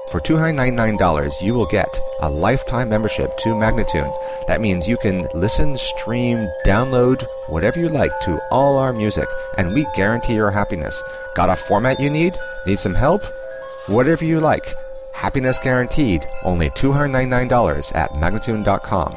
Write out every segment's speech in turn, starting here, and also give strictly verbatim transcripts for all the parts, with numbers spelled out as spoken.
For two hundred ninety-nine dollars, you will get a lifetime membership to Magnatune. That means you can listen, stream, download, whatever you like to all our music, and we guarantee your happiness. Got a format you need? Need some help? Whatever you like. Happiness guaranteed. Only two hundred ninety-nine dollars at Magnatune dot com.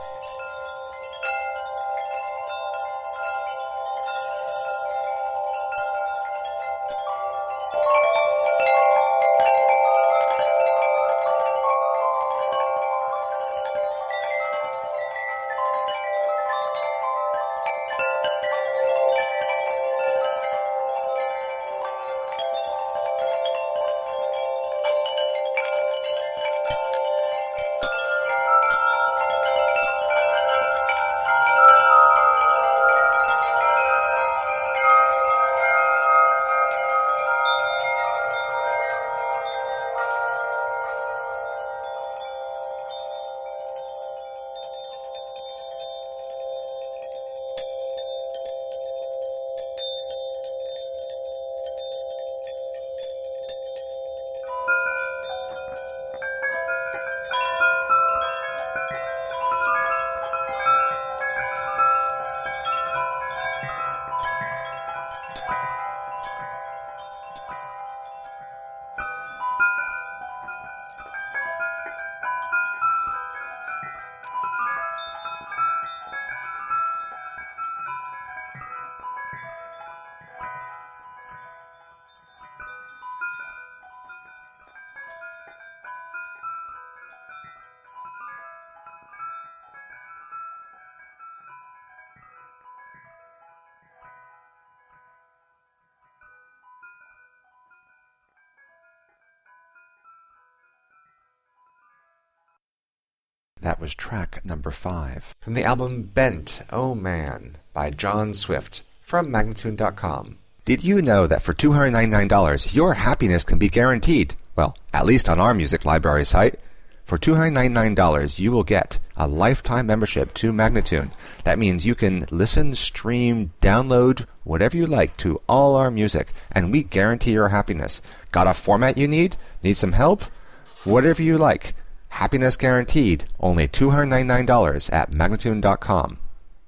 That was track number five from the album Bent, Oh Man by John Swift from Magnatune dot com. Did you know that for two hundred ninety-nine dollars your happiness can be guaranteed? Well, at least on our music library site. For two hundred ninety-nine dollars you will get a lifetime membership to Magnatune. That means you can listen, stream, download, whatever you like to all our music, and we guarantee your happiness. Got a format you need? Need some help? Whatever you like. Happiness guaranteed. Only two hundred ninety-nine dollars at Magnatune dot com.